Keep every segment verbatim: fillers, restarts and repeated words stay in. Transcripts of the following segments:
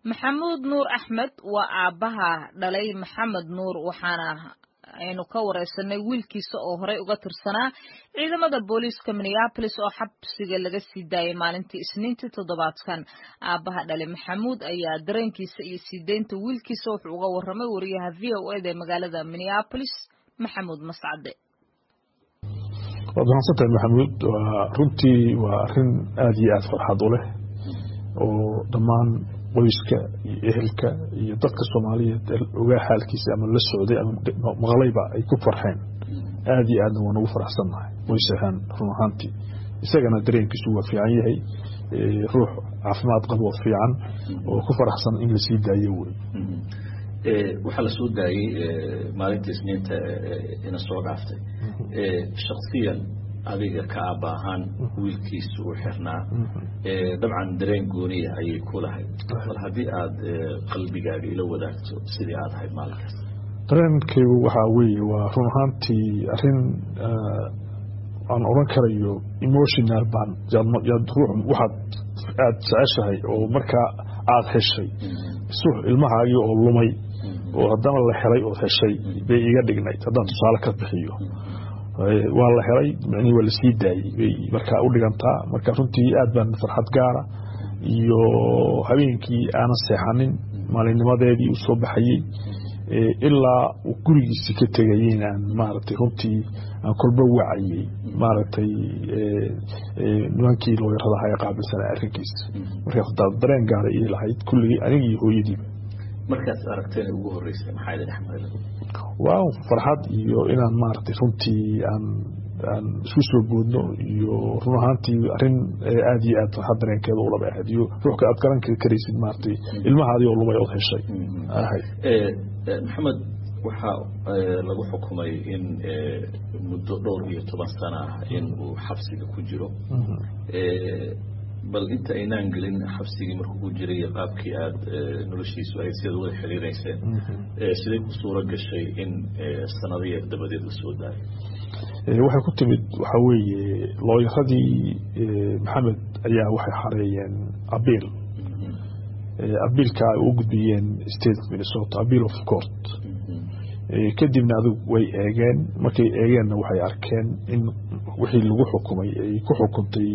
maxamuud nuur axmed waa aabaha dhalay maxamed nuur waxaana aynu ka wareysanay wiilkiisa oo horey uga tirsanaa ciidamada booliiska Minneapolis oo xabsiga laga sii daayay maalintii Isniintii toddobaadkan. Aabaha dhalay maxamuud ayaa dareenkiisa iyo siideynta wiilkiisa wuxuu uga warramay wariyaha V O A ee magaalada Minneapolis Maxamuud Mascade. Wadansatay maxamuud waa runtii waa arin aad iyo aad farxad u leh oo dhamaan qoyska iyo ehelka iyo dadka Soomaaliyeed uga xaalkiisa ama la socday ama maqlayba ay ku farxeen aad iyo aad waan ugu faraxsanahay qoysahan run ahaantii isagana dareenkiisu waa fiican yahay ruux caafimaad qabo fiican oo ku faraxsan in la sii daayo way ee waxa la soo daayay maalintii Isniinta ina soo dhaaftay ee shakhsiyan adiga ka abahan wiilkiisu u xirnaa ee dabcan dareen gooniya ayay ku lahayd bal hadii aad qalbigaaga ila wadaagto sidii aad ahayd maalinkaas dareenkaygu waxa weeye waa run ahaantii arin aan oran karayo emotional baan yaad ruux waxaad aad jeceshahay oo markaa aad heshay suux ilmahaagii oo lumay oo haddana la helay oo heshay bay iga dhignayd haddaan tusaale ka bixiyo waa la helay macni waa la sii daayay marka u dhigantaa marka runtii aad baan farxad gaara iyo habeenkii aan seexanin maalinimadeedii u soo baxayay ilaa uu gurigiisa ka tagayeen aan maartay runtii aan kolba wacayay maartay nimankii loo yarada hay qaabilsanaa arrinkiisa marka dareen gaar ah ilahayd kulli anigii hooyadii markaas aragteen ugu horeysay maxay la dhaxmay waaw farxad iyo inaan maartay runtii aan aan isku soo boodno iyo run ahaantii arin aad iyo aad farxad dareenkeeda u laba ahayd iyo ruuxka aad garan karaysid maartay ilmahaadii oo lumay oo heshay ahay ee maxamed waxa lagu xukumay in muddo dhowr iyo toban sano ah in uu xabsiga ku jiro ee bal inta aynaan gelin xabsigii markuu ku jiray qaabkii aad noloshiisu ay sida wada xiriireyseen ee sidee ku suura gashay in sanadii dabadeed la soo daayay ee waxa ku timid waxa weeye looyaradii maxamed ayaa waxay xareeyeen abiil ee abiilka ay u gudbiyeen state of Minnesota abiil of court ee kadibna adu way eegeen markay eegeenna waxay arkeen in wixii lagu xukumay ay ku xukuntay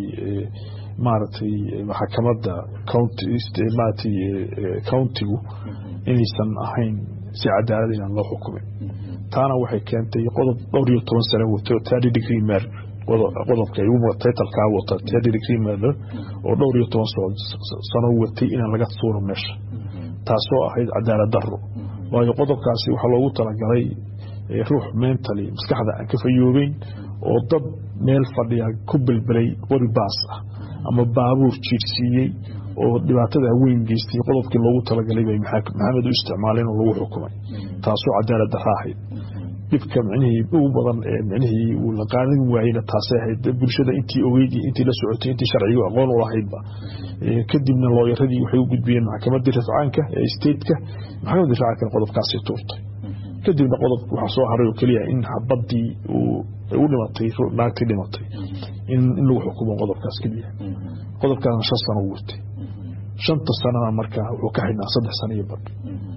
maartay maxkamadda county maartay county inaysan ahayn si cadaalad ah loo xukumay taana waxay keentay qodob dhowr iyo toban sano wato third degree murder qodobka ay u watay talka wata third degree murder oo dhowr iyo toban sano watay in laga tuuro meesha taasoo ahayd cadaalad darro waayo qodobkaasi waxa loogu talagalay ruux mentally maskaxda aan ka fayoobin oo dad meel fadhiya ku bilbilay qori baas ah ama baabuur jiirsiiyay oo dhibaatada weyn geystay qodobkii loogu talagalay bay maxamed u isticmaaleen oo lagu xukumay taasoo cadaalad darro ahayd dibka macnihii ugu badan ee macnihii uu la qaadan waayay taasay ahayd bulshada intii ogeydii intii la socotay intii sharciga aqoon u lahaydba kadibna looyaradii waxay u gudbiyeen maxkamadda rafcaanka ee state-ka maxkamadda rafcaanka qodobkaasi tuurtay kadibna qodobku waxa soo haray oo kaliya in xabadii uu u dhimatay naagtii dhimatay in in lagu xukumo qodobkaas kaliya qodobkaasna shan sano uu watay shanta sanana markaa wuxuu ka xidhnaa saddex sano iyo badh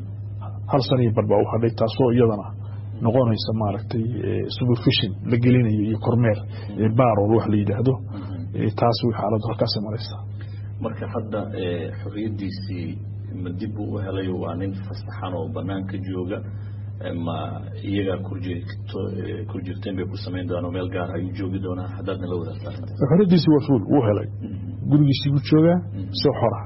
hal sano iyo badh baa u hadhay taasoo iyadana noqonaysa maaragtay supervision la gelinayo iyo kormeer ee baarol wax la yiraahdo taas way xaalad halkaas maraysa marka hadda xorriyadiisii ma dib u helay waa nin fasaxan oo banaanka jooga ma iyaga kurjirto kurjirteen bay ku sameyn doonaan meel gaar ah ay joogi doonaan hadana la wada saartay xorriyadiisii waa fuul uu helay gurigiisii uu jooga soo xora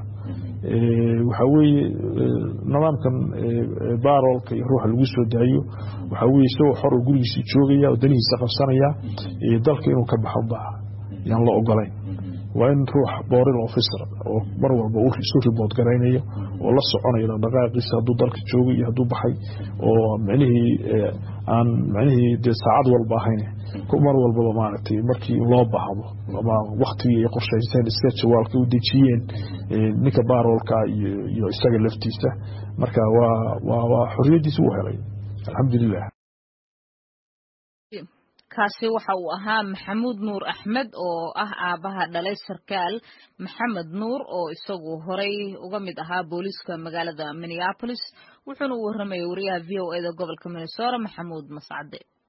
ee waxa weeye nidaamkan baarolka iyo ruuxa lagu soo daayo waxa weeye soo xor gurigiisa joogaya oo danihiisa qabsanaya ee dalka inuu ka baxo baa yaan la ogolayn waa in ruux booril officer oo mar walba uu soo report gareynayo oo la soconayo dhaqaaqiisa hadduu dalka joogo iyo hadduu baxay oo macnihii aan macnihii de saacad walba ahayn ku mar walba maaragtay markii loo baahdo ama waqtigii ay qorshaysan iska jawaalka u dejiyeen ninka baarolka iyo isaga laftiisa marka waa waa xorriyadiisu u helay alxamdulillah kaasi waxa uu ahaa Maxamuud Nuur Axmed oo ah aabaha dhalay sarkaal Maxamed Nuur oo isagu horay uga mid ahaa booliska magaalada Minneapolis wuxuuna u warramay wariyaha V O A da gobolka Minnesota Maxamuud Mascade.